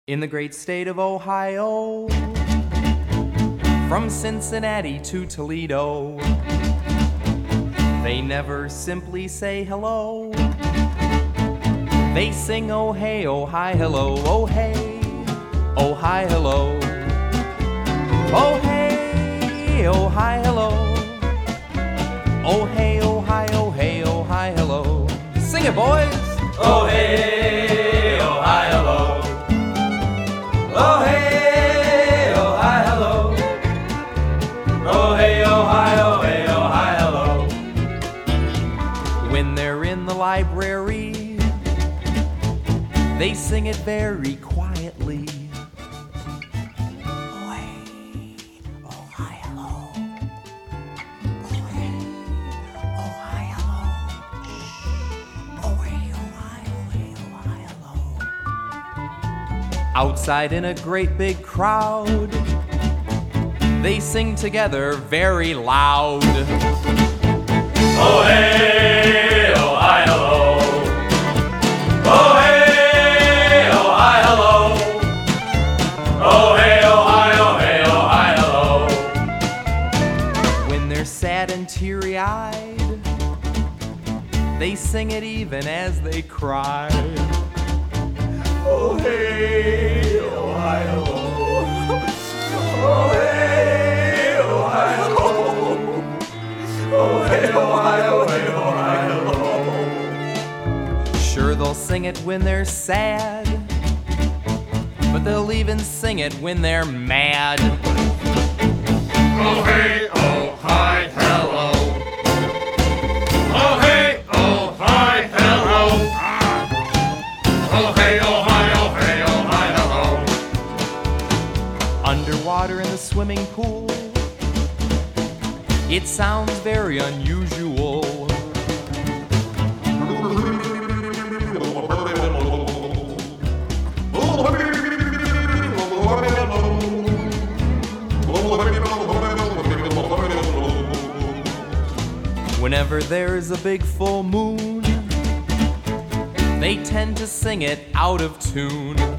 In the great state of Ohio, from Cincinnati to Toledo, they never simply say hello. They sing oh hey, oh hi, hello, oh hey, oh hi, hello. Oh hey, oh hi, hello. Oh hey, oh hi, oh hey, oh hi, hello. Sing it, boys! Oh hey, oh hi, hello. Oh hey, oh hi, hello. Oh hey, oh hi, oh hey, oh hi, hello. When they're in the library, they sing it very quietly. Oh hey, oh hi, hello. Oh hey, oh hi, hello. Oh hey, oh hi, oh hey, oh hi, hello. Outside in a great big crowd, they sing together very loud. Oh hey, oh hi, hello. Oh hey, oh hi, hello. Oh hey, oh hi, oh hey, oh hi, hello. When they're sad and teary-eyed, they sing it even as they cry. Oh hey, oh hi, hello. Oh hey, oh hi, hello. Oh hey, oh hi, oh hey, oh hi, hello. Sure, they'll sing it when they're sad, but they'll even sing it when they're mad. Oh hey, oh hi, hello. Oh hey, oh hi, hello. Oh hey, oh hi, oh hey, oh hi, hello. Underwater in the swimming pool, it sounds very unusual. Whenever there's a big full moon, they tend to sing it out of tune.